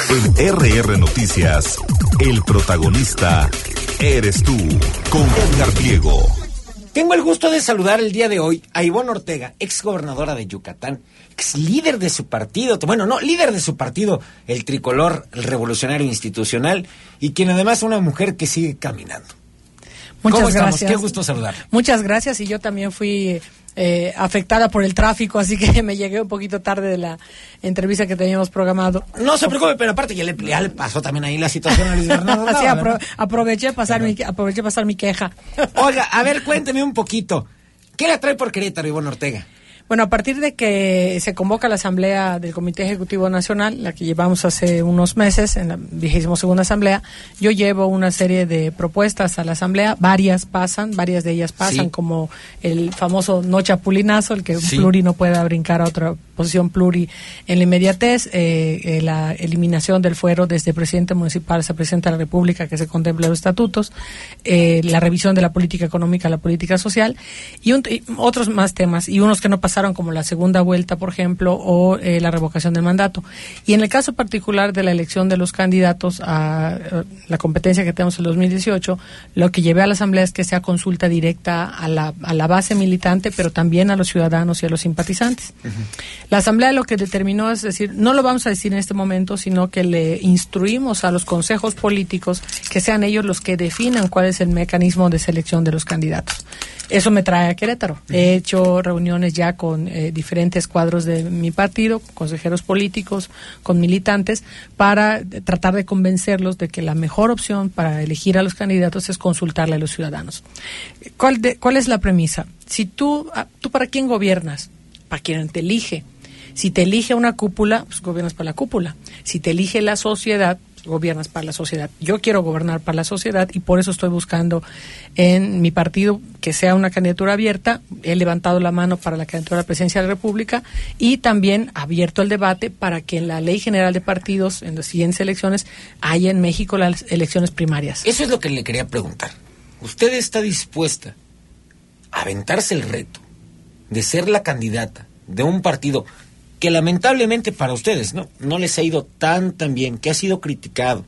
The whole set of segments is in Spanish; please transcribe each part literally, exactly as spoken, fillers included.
En R R Noticias, el protagonista eres tú, con Edgar Pliego. Tengo el gusto de saludar el día de hoy a Ivonne Ortega, ex gobernadora de Yucatán, ex líder de su partido, bueno, no, líder de su partido, el Tricolor el Revolucionario Institucional, y quien además es una mujer que sigue caminando. Muchas ¿Cómo gracias. estamos? Qué gusto saludarla. Muchas gracias, y yo también fui eh, afectada por el tráfico, así que me llegué un poquito tarde de la entrevista que teníamos programado. No se preocupe, pero aparte ya le, ya le pasó también ahí la situación a Luis Bernardo. Sí, apro aproveché pasar mi aproveché pasar mi queja. Oiga, a ver, cuénteme un poquito. ¿Qué la trae por Querétaro, Ivonne Ortega? Bueno, a partir de que se convoca la Asamblea del Comité Ejecutivo Nacional, la que llevamos hace unos meses, en la vigésima segunda Asamblea, yo llevo una serie de propuestas a la Asamblea, varias pasan, varias de ellas pasan, sí, como el famoso no chapulinazo, el que sí, un pluri no pueda brincar a otra posición pluri en la inmediatez, eh, eh, la eliminación del fuero desde presidente municipal hasta presidente de la República, que se contempla en los estatutos, eh, la revisión de la política económica, la política social, y, un, y otros más temas, y unos que no pasaron, como la segunda vuelta, por ejemplo, o eh, la revocación del mandato. Y en el caso particular de la elección de los candidatos a, a la competencia que tenemos en el dos mil dieciocho, lo que llevé a la Asamblea es que sea consulta directa a la, a la base militante, pero también a los ciudadanos y a los simpatizantes. Uh-huh. La Asamblea lo que determinó es decir, no lo vamos a decir en este momento, sino que le instruimos a los consejos políticos que sean ellos los que definan cuál es el mecanismo de selección de los candidatos. Eso me trae a Querétaro. He hecho reuniones ya con eh, diferentes cuadros de mi partido, consejeros políticos, con militantes, para tratar de convencerlos de que la mejor opción para elegir a los candidatos es consultarle a los ciudadanos. ¿Cuál, de, cuál es la premisa? Si tú, tú para quién gobiernas, para quien te elige. Si te elige una cúpula, pues gobiernas para la cúpula. Si te elige la sociedad, gobiernas para la sociedad. Yo quiero gobernar para la sociedad y por eso estoy buscando en mi partido que sea una candidatura abierta. He levantado la mano para la candidatura a la presidencia de la República y también abierto el debate para que en la Ley General de Partidos, en las siguientes elecciones, haya en México las elecciones primarias. Eso es lo que le quería preguntar. ¿Usted está dispuesta a aventarse el reto de ser la candidata de un partido que lamentablemente para ustedes no no les ha ido tan tan bien, que ha sido criticado,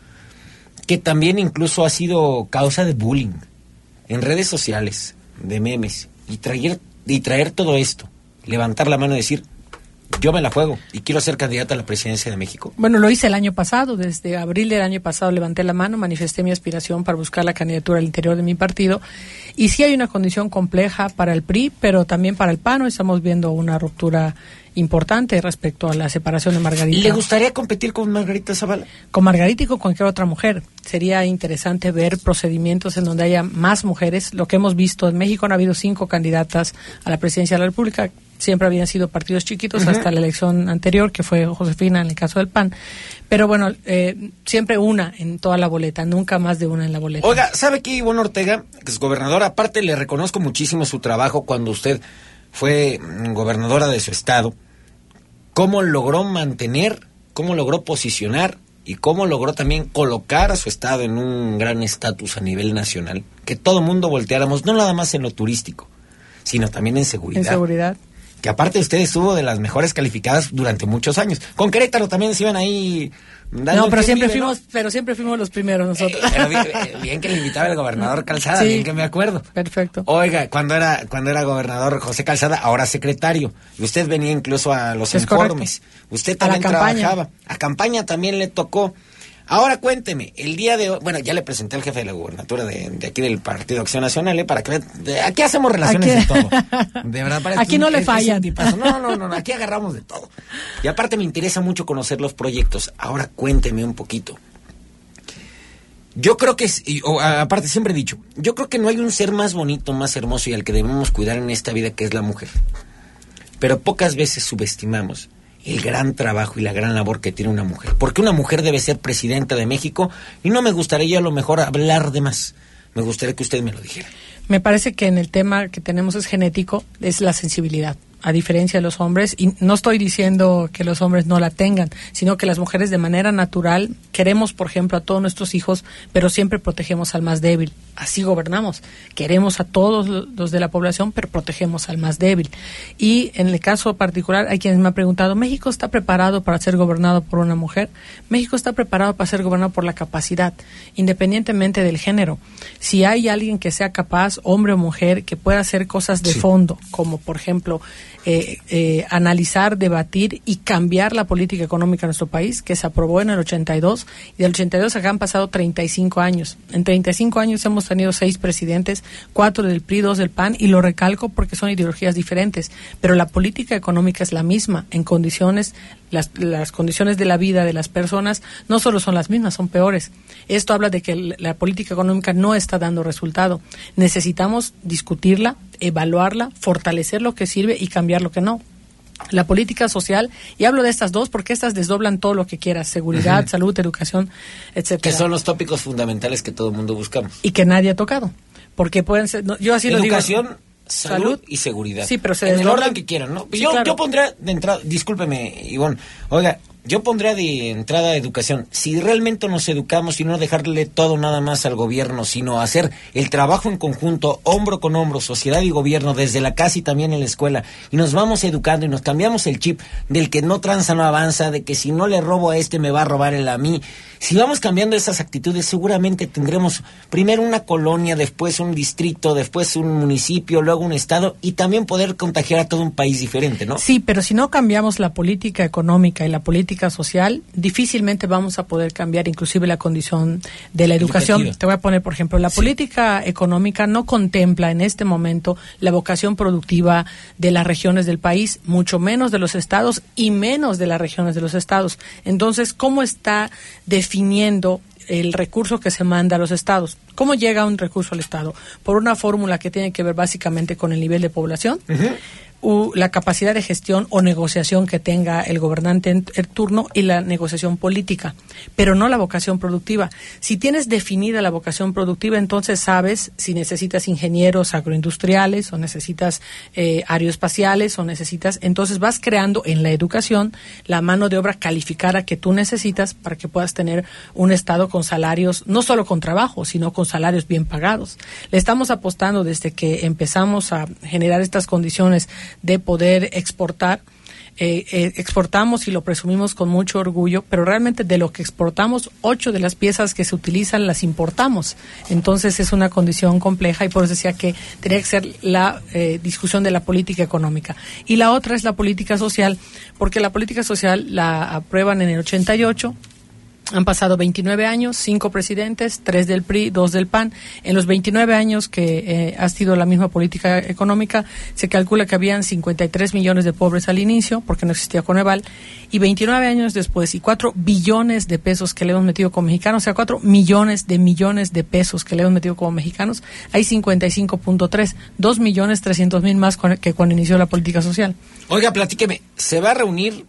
que también incluso ha sido causa de bullying en redes sociales, de memes, y traer y traer todo esto, levantar la mano y decir, yo me la juego y quiero ser candidata a la presidencia de México? Bueno, lo hice el año pasado, desde abril del año pasado levanté la mano, manifesté mi aspiración para buscar la candidatura al interior de mi partido, y sí hay una condición compleja para el P R I, pero también para el P A N. Estamos viendo una ruptura importante respecto a la separación de Margarita. ¿Le gustaría competir con Margarita Zavala? Con Margarita y con cualquier otra mujer. Sería interesante ver procedimientos en donde haya más mujeres. Lo que hemos visto en México, han habido cinco candidatas a la presidencia de la República. Siempre habían sido partidos chiquitos, uh-huh, hasta la elección anterior, que fue Josefina en el caso del P A N. Pero bueno, eh, siempre una en toda la boleta, nunca más de una en la boleta. Oiga, ¿sabe qué, Ivonne Ortega, exgobernadora? Aparte, le reconozco muchísimo su trabajo cuando usted fue gobernadora de su estado. ¿Cómo logró mantener, cómo logró posicionar y cómo logró también colocar a su estado en un gran estatus a nivel nacional? Que todo mundo volteáramos, no nada más en lo turístico, sino también en seguridad. En seguridad. Que aparte usted estuvo de las mejores calificadas durante muchos años. Con Querétaro también se iban ahí dando. No, pero siempre vive, fuimos, ¿no? pero siempre fuimos los primeros nosotros. Eh, pero bien, bien que le invitaba el gobernador Calzada, sí, bien que me acuerdo. Perfecto. Oiga, cuando era cuando era gobernador José Calzada, ahora secretario, y usted venía incluso a los es informes. Correcto. Usted también a la trabajaba. A campaña también le tocó. Ahora cuénteme, el día de hoy, bueno, ya le presenté al jefe de la gubernatura de, de aquí del Partido Acción Nacional, ¿eh? Para que de, aquí hacemos relaciones aquí, de todo. De verdad, para aquí no le fallan. No, no, no, aquí agarramos de todo. Y aparte me interesa mucho conocer los proyectos. Ahora cuénteme un poquito. Yo creo que, es, y, o, aparte siempre he dicho, yo creo que no hay un ser más bonito, más hermoso y al que debemos cuidar en esta vida, que es la mujer. Pero pocas veces subestimamos el gran trabajo y la gran labor que tiene una mujer. Porque una mujer debe ser presidenta de México y no me gustaría a lo mejor hablar de más. Me gustaría que usted me lo dijera. Me parece que en el tema que tenemos es genético, es la sensibilidad. a diferencia de los hombres, y no estoy diciendo que los hombres no la tengan, sino que las mujeres de manera natural queremos, por ejemplo, a todos nuestros hijos, pero siempre protegemos al más débil. Así gobernamos. Queremos a todos los de la población, pero protegemos al más débil. Y en el caso particular, hay quienes me han preguntado, ¿México está preparado para ser gobernado por una mujer? México está preparado para ser gobernado por la capacidad, independientemente del género. Si hay alguien que sea capaz, hombre o mujer, que pueda hacer cosas de sí. fondo, como por ejemplo, eh, eh, analizar, debatir y cambiar la política económica de nuestro país, que se aprobó en el ochenta y dos, y del ochenta y dos acá han pasado treinta y cinco años. En treinta y cinco años hemos tenido seis presidentes, cuatro del P R I, dos del P A N, y lo recalco porque son ideologías diferentes, pero la política económica es la misma, en condiciones, las, las condiciones de la vida de las personas no solo son las mismas, son peores. Esto habla de que la política económica no está dando resultado. Necesitamos discutirla, evaluarla, fortalecer lo que sirve y cambiar lo que no. La política social, y hablo de estas dos porque estas desdoblan todo lo que quieras, seguridad, uh-huh. salud, educación, etcétera. Que son los tópicos fundamentales que todo el mundo buscamos. Y que nadie ha tocado, porque pueden ser, no, yo así educación, lo digo. Salud, salud y seguridad. Sí, pero se en desdoblan. el orden que quieran, ¿no? Sí, yo, claro. yo pondría de entrada, discúlpeme, Ivonne, oiga, yo pondría de entrada educación. Si realmente nos educamos y no dejarle todo nada más al gobierno, sino hacer el trabajo en conjunto, hombro con hombro, sociedad y gobierno, desde la casa y también en la escuela, y nos vamos educando y nos cambiamos el chip del que no tranza no avanza, de que si no le robo a este me va a robar él a mí. Si vamos cambiando esas actitudes, seguramente tendremos primero una colonia, después un distrito, después un municipio, luego un estado, y también poder contagiar a todo un país diferente, ¿no? Sí, pero si no cambiamos la política económica y la política social, difícilmente vamos a poder cambiar inclusive la condición de la educación. Educativa. Te voy a poner, por ejemplo, la sí. política económica no contempla en este momento la vocación productiva de las regiones del país, mucho menos de los estados y menos de las regiones de los estados. Entonces, ¿cómo está definiendo definiendo el recurso que se manda a los estados? ¿Cómo llega un recurso al estado? Por una fórmula que tiene que ver básicamente con el nivel de población, uh-huh. u la capacidad de gestión o negociación que tenga el gobernante en el turno y la negociación política, pero no la vocación productiva. Si tienes definida la vocación productiva, entonces sabes si necesitas ingenieros agroindustriales o necesitas eh, aeroespaciales o necesitas, entonces vas creando en la educación la mano de obra calificada que tú necesitas para que puedas tener un estado con salarios, no solo con trabajo, sino con salarios bien pagados. Le estamos apostando desde que empezamos a generar estas condiciones de poder exportar, eh, eh, exportamos y lo presumimos con mucho orgullo, pero realmente de lo que exportamos, ocho de las piezas que se utilizan las importamos. Entonces es una condición compleja y por eso decía que tenía que ser la eh, discusión de la política económica. Y la otra es la política social, porque la política social la aprueban en el ochenta y ocho. Han pasado veintinueve años, cinco presidentes, tres del P R I, dos del P A N. En los veintinueve años que eh, ha sido la misma política económica, se calcula que habían cincuenta y tres millones de pobres al inicio, porque no existía Coneval, y veintinueve años después, y cuatro billones de pesos que le hemos metido como mexicanos, o sea, cuatro millones de millones de pesos que le hemos metido como mexicanos, hay cincuenta y cinco punto tres, dos millones trescientos mil más con, que cuando inició la política social. Oiga, platíqueme, ¿se va a reunir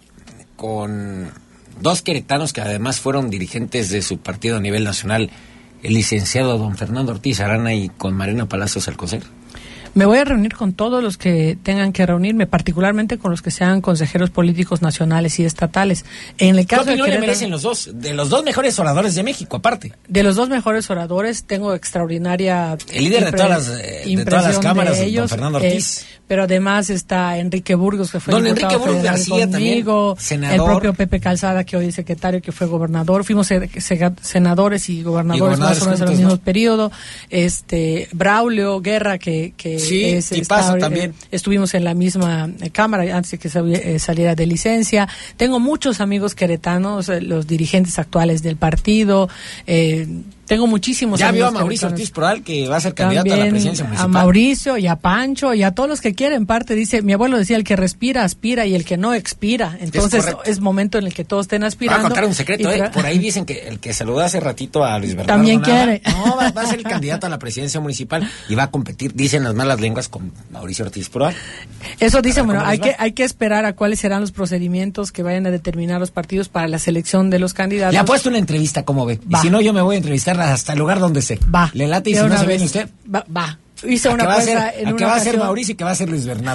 con dos queretanos que además fueron dirigentes de su partido a nivel nacional, el licenciado don Fernando Ortiz Arana y con Mariana Palacios Alcocer? Me voy a reunir con todos los que tengan que reunirme, particularmente con los que sean consejeros políticos nacionales y estatales. En el caso ¿Qué opinión de le merecen los dos? De los dos mejores oradores de México, aparte. De los dos mejores oradores, tengo extraordinaria... El líder de todas las, eh, de todas las cámaras, de ellos, don Fernando Ortiz. Eh, pero además está Enrique Burgos, que fue don diputado Enrique Burgos García conmigo, también, senador. El propio Pepe Calzada, que hoy es secretario, que fue gobernador. Fuimos se, se, senadores y gobernadores, y gobernadores más o menos en el mismo ¿no? periodo. Este, Braulio Guerra, que, que sí, es... Está, también. Eh, estuvimos en la misma eh, cámara antes de que sal, eh, saliera de licencia. Tengo muchos amigos queretanos, eh, los dirigentes actuales del partido. Eh, tengo muchísimos ya amigos. Ya vio a Mauricio Ortiz Proal, que va a ser candidato también, a la presidencia municipal. A Mauricio y a Pancho y a todos los que quieren parte. Dice, mi abuelo decía, el que respira, aspira y el que no expira. Entonces es, es momento en el que todos estén aspirando. Voy a contar un secreto, ¿eh? Por ahí dicen que el que saludó hace ratito a Luis Bernardo también Nava, quiere. No, va, va a ser el candidato a la presidencia municipal y va a competir, dicen las malas lenguas, con Mauricio Ortiz Proal. Eso dicen, bueno, hay que, hay que esperar a cuáles serán los procedimientos que vayan a determinar los partidos para la selección de los candidatos. Le ha puesto una entrevista, ¿cómo ve? Va. Y si no, yo me voy a entrevistar hasta el lugar donde sé. Va. ¿Le late y si no se viene usted? Va, va. Hice una cosa en ¿A qué una va a ser ocasión... Mauricio y qué va a ser Luis Bernardo?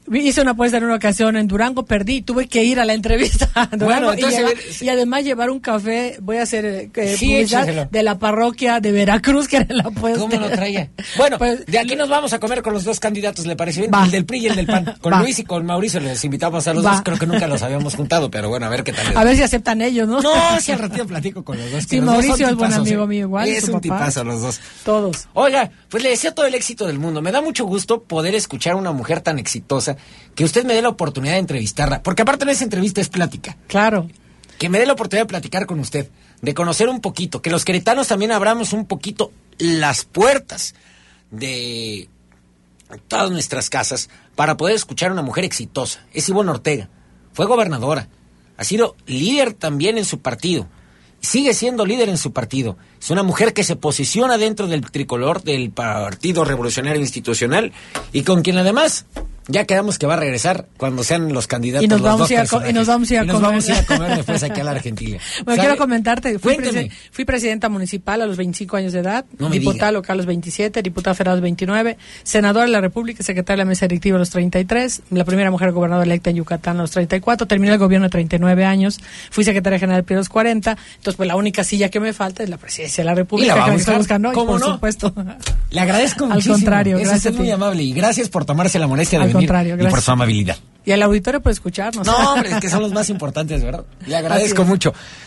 Hice una apuesta en una ocasión en Durango, perdí, tuve que ir a la entrevista a Durango, Bueno, entonces, y, lleva, ver, y además llevar un café. Voy a hacer eh, sí, publicidad échaselo. de la parroquia de Veracruz, que era la apuesta. ¿Cómo lo traía? Bueno, Pues, de aquí nos vamos a comer con los dos candidatos, ¿le parece bien? Va. El del P R I y el del P A N. Con Va. Luis y con Mauricio les invitamos a los Va. dos. Creo que nunca los habíamos juntado, pero bueno, a ver qué tal. A ver si aceptan ellos, ¿no? No, si al ratito platico con los dos. que Sí, los dos Mauricio son es buen tipazos, amigo ¿eh? mío igual, Es su un papá. tipazo los dos. Todos. Oiga, pues le deseo todo el éxito del mundo. Me da mucho gusto poder escuchar a una mujer tan exitosa, que usted me dé la oportunidad de entrevistarla, porque aparte no es entrevista, es plática. Claro. Que me dé la oportunidad de platicar con usted, de conocer un poquito, que los queretanos también abramos un poquito las puertas de todas nuestras casas para poder escuchar a una mujer exitosa. Es Ivonne Ortega, fue gobernadora, ha sido líder también en su partido, sigue siendo líder en su partido. Es una mujer que se posiciona dentro del tricolor del Partido Revolucionario Institucional y con quien además ya quedamos que va a regresar cuando sean los candidatos. Y nos los vamos dos a ir a co- personajes. y nos vamos a ir a Y nos comer. vamos a ir a comer después aquí a la Argentina. Bueno, ¿Sabe? quiero comentarte, fui, Cuénteme. presi- fui presidenta municipal a los veinticinco años de edad, No me diputada diga. local a los veintisiete, diputada federal a los veintinueve, senadora de la República, secretaria de la mesa directiva a los treinta y tres, la primera mujer gobernadora electa en Yucatán a los treinta y cuatro, terminé el gobierno a treinta y nueve años, fui secretaria general de los cuarenta, entonces pues la única silla que me falta es la presidencia de la República, ¿Y la va a que la buscar? estoy buscando, y ¿Cómo por no? supuesto. Le agradezco Al muchísimo. contrario, Es gracias usted a ti. muy amable y gracias por tomarse la molestia de Al venir contrario, y por gracias. su amabilidad. Y al auditorio por escucharnos. No, hombre, es que son los más importantes, ¿verdad? Le agradezco Así es. mucho.